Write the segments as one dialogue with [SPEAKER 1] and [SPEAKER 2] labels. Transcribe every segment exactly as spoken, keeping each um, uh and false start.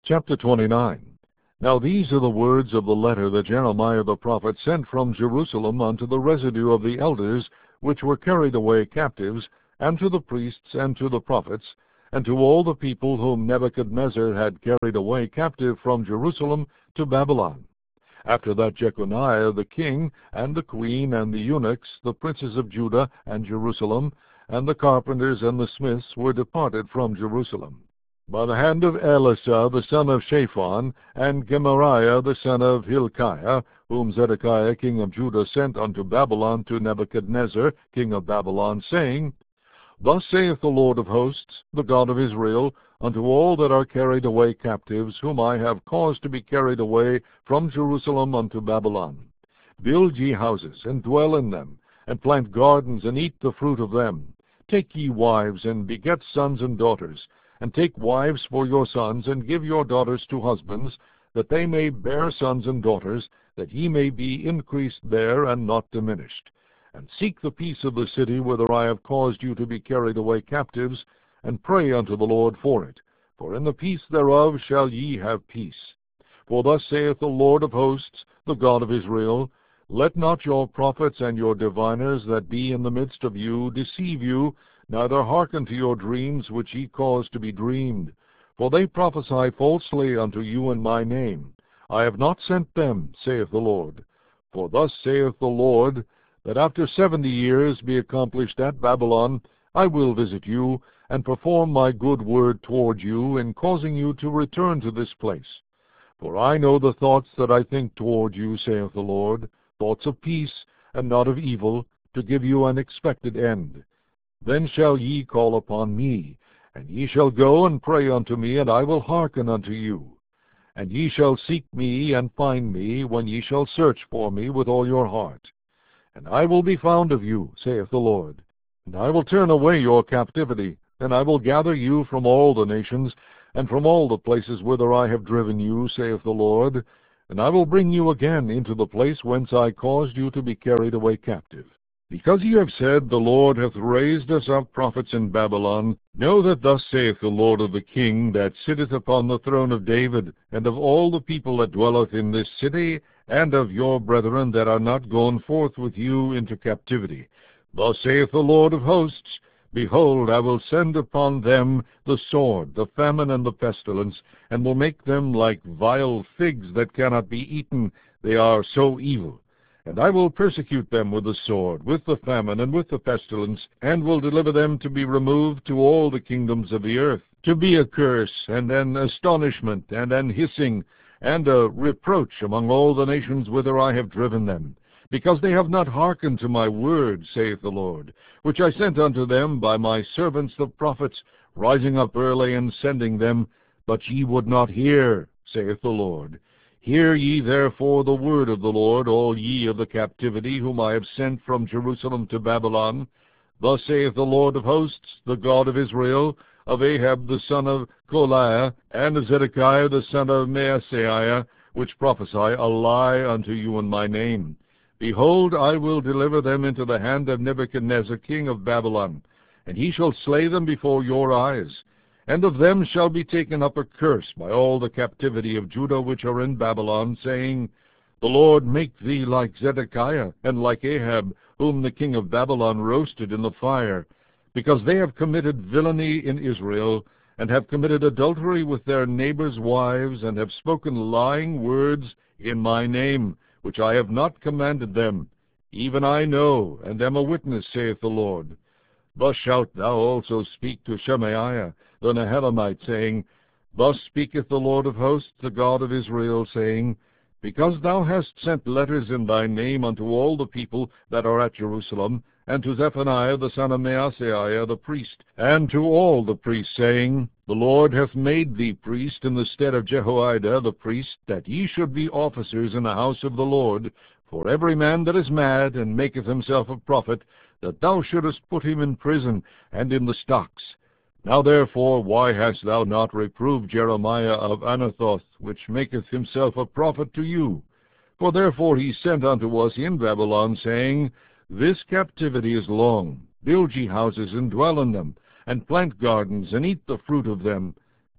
[SPEAKER 1] Chapter twenty-nine. Now these are the words of the letter that Jeremiah the prophet sent from Jerusalem unto the residue of the elders which were carried away captives, and to the priests, and to the prophets, and to all the people whom Nebuchadnezzar had carried away captive from Jerusalem to Babylon. After that Jeconiah the king, and the queen, and the eunuchs, the princes of Judah and Jerusalem, and the carpenters and the smiths were departed from Jerusalem, by the hand of Elisha the son of Shaphan, and Gemariah the son of Hilkiah, whom Zedekiah king of Judah sent unto Babylon to Nebuchadnezzar king of Babylon, saying, Thus saith the Lord of hosts, the God of Israel, unto all that are carried away captives, whom I have caused to be carried away from Jerusalem unto Babylon. Build ye houses, and dwell in them, and plant gardens, and eat the fruit of them. Take ye wives, and beget sons and daughters, and take wives for your sons, and give your daughters to husbands, that they may bear sons and daughters, that ye may be increased there, and not diminished. And seek the peace of the city whither I have caused you to be carried away captives, and pray unto the Lord for it. For in the peace thereof shall ye have peace. For thus saith the Lord of hosts, the God of Israel, Let not your prophets and your diviners that be in the midst of you deceive you, neither hearken to your dreams which ye cause to be dreamed. For they prophesy falsely unto you in my name. I have not sent them, saith the Lord. For thus saith the Lord, that after seventy years be accomplished at Babylon, I will visit you, and perform my good word toward you, in causing you to return to this place. For I know the thoughts that I think toward you, saith the Lord, thoughts of peace, and not of evil, to give you an expected end. Then shall ye call upon me, and ye shall go and pray unto me, and I will hearken unto you. And ye shall seek me, and find me, when ye shall search for me with all your heart. And I will be found of you, saith the Lord. And I will turn away your captivity, and I will gather you from all the nations, and from all the places whither I have driven you, saith the Lord. And I will bring you again into the place whence I caused you to be carried away captive. Because ye have said, The Lord hath raised us up prophets in Babylon, know that thus saith the Lord of the King, that sitteth upon the throne of David, and of all the people that dwelleth in this city, and of your brethren that are not gone forth with you into captivity. Thus saith the Lord of hosts, Behold, I will send upon them the sword, the famine, and the pestilence, and will make them like vile figs that cannot be eaten, they are so evil. And I will persecute them with the sword, with the famine, and with the pestilence, and will deliver them to be removed to all the kingdoms of the earth, to be a curse, and an astonishment, and an hissing, and a reproach among all the nations whither I have driven them, because they have not hearkened to my word, saith the Lord, which I sent unto them by my servants the prophets, rising up early and sending them, but ye would not hear, saith the Lord. Hear ye therefore the word of the Lord, all ye of the captivity, whom I have sent from Jerusalem to Babylon. Thus saith the Lord of hosts, the God of Israel, of Ahab the son of Goliah, and of Zedekiah the son of Maaseiah, which prophesy a lie unto you in my name. Behold, I will deliver them into the hand of Nebuchadnezzar king of Babylon, and he shall slay them before your eyes. And of them shall be taken up a curse by all the captivity of Judah which are in Babylon, saying, The Lord make thee like Zedekiah, and like Ahab, whom the king of Babylon roasted in the fire, because they have committed villainy in Israel, and have committed adultery with their neighbors' wives, and have spoken lying words in my name, which I have not commanded them. Even I know, and am a witness, saith the Lord. Thus shalt thou also speak to Shemaiah the Nehelamite, saying, Thus speaketh the Lord of hosts, the God of Israel, saying, Because thou hast sent letters in thy name unto all the people that are at Jerusalem, and to Zephaniah the son of Maaseiah the priest, and to all the priests, saying, The Lord hath made thee priest in the stead of Jehoiada the priest, that ye should be officers in the house of the Lord, for every man that is mad, and maketh himself a prophet, that thou shouldest put him in prison, and in the stocks. Now therefore, why hast thou not reproved Jeremiah of Anathoth, which maketh himself a prophet to you? For therefore he sent unto us in Babylon, saying, This captivity is long. Build ye houses, and dwell in them, and plant gardens, and eat the fruit of them.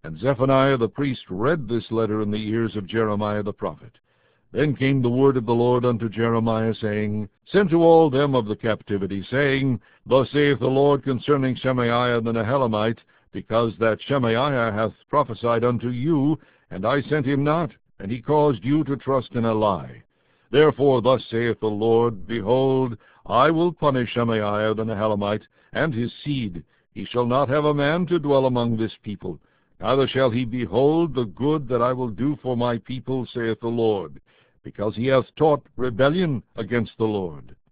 [SPEAKER 1] And Zephaniah the priest read this letter in the ears of Jeremiah the prophet. Then came the word of the Lord unto Jeremiah, saying, Send to all them of the captivity, saying, Thus saith the Lord concerning Shemaiah the Nehelamite, because that Shemaiah hath prophesied unto you, and I sent him not, and he caused you to trust in a lie. Therefore thus saith the Lord, Behold, I will punish Shemaiah the Nehelamite, and his seed. He shall not have a man to dwell among this people, neither shall he behold the good that I will do for my people, saith the Lord, because he hath taught rebellion against the Lord.